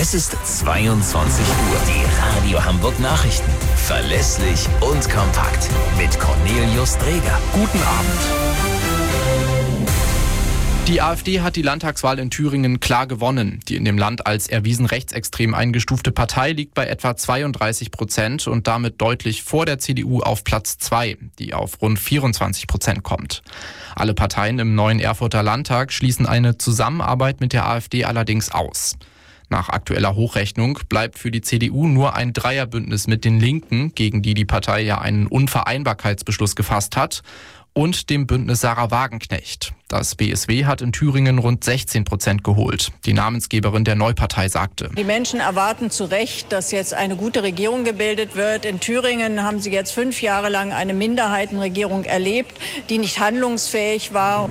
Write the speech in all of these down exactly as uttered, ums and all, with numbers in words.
Es ist zweiundzwanzig Uhr. Die Radio Hamburg Nachrichten. Verlässlich und kompakt. Mit Cornelius Dreger. Guten Abend. Die AfD hat die Landtagswahl in Thüringen klar gewonnen. Die in dem Land als erwiesen rechtsextrem eingestufte Partei liegt bei etwa zweiunddreißig Prozent und damit deutlich vor der C D U auf Platz zwei, die auf rund vierundzwanzig Prozent kommt. Alle Parteien im neuen Erfurter Landtag schließen eine Zusammenarbeit mit der AfD allerdings aus. Nach aktueller Hochrechnung bleibt für die C D U nur ein Dreierbündnis mit den Linken, gegen die die Partei ja einen Unvereinbarkeitsbeschluss gefasst hat, und dem Bündnis Sarah Wagenknecht. Das B S W hat in Thüringen rund sechzehn Prozent geholt. Die Namensgeberin der Neupartei sagte: Die Menschen erwarten zu Recht, dass jetzt eine gute Regierung gebildet wird. In Thüringen haben sie jetzt fünf Jahre lang eine Minderheitenregierung erlebt, die nicht handlungsfähig war.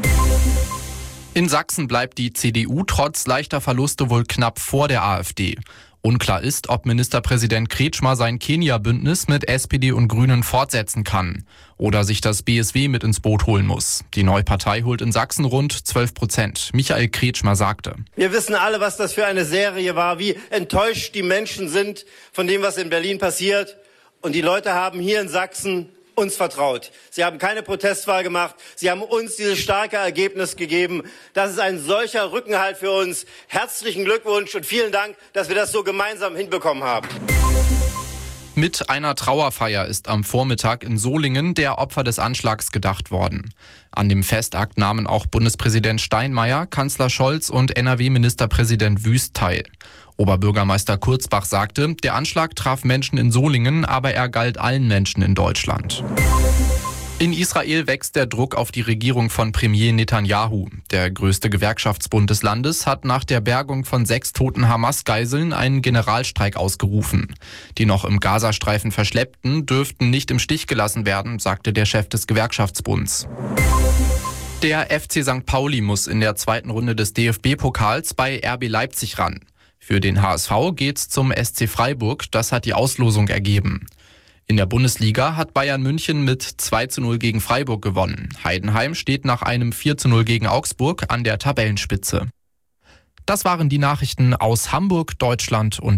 In Sachsen bleibt die C D U trotz leichter Verluste wohl knapp vor der AfD. Unklar ist, ob Ministerpräsident Kretschmer sein Kenia-Bündnis mit S P D und Grünen fortsetzen kann oder sich das B S W mit ins Boot holen muss. Die neue Partei holt in Sachsen rund zwölf Prozent. Michael Kretschmer sagte: Wir wissen alle, was das für eine Serie war, wie enttäuscht die Menschen sind von dem, was in Berlin passiert. Und die Leute haben hier in Sachsen uns vertraut. Sie haben keine Protestwahl gemacht. Sie haben uns dieses starke Ergebnis gegeben. Das ist ein solcher Rückenhalt für uns. Herzlichen Glückwunsch und vielen Dank, dass wir das so gemeinsam hinbekommen haben. Mit einer Trauerfeier ist am Vormittag in Solingen der Opfer des Anschlags gedacht worden. An dem Festakt nahmen auch Bundespräsident Steinmeier, Kanzler Scholz und N R W-Ministerpräsident Wüst teil. Oberbürgermeister Kurzbach sagte, der Anschlag traf Menschen in Solingen, aber er galt allen Menschen in Deutschland. In Israel wächst der Druck auf die Regierung von Premier Netanyahu. Der größte Gewerkschaftsbund des Landes hat nach der Bergung von sechs toten Hamas-Geiseln einen Generalstreik ausgerufen. Die noch im Gazastreifen Verschleppten dürften nicht im Stich gelassen werden, sagte der Chef des Gewerkschaftsbunds. Der F C Sankt Pauli muss in der zweiten Runde des D F B-Pokals bei R B Leipzig ran. Für den H S V geht's zum S C Freiburg, das hat die Auslosung ergeben. In der Bundesliga hat Bayern München mit zwei zu null gegen Freiburg gewonnen. Heidenheim steht nach einem vier zu null gegen Augsburg an der Tabellenspitze. Das waren die Nachrichten aus Hamburg, Deutschland und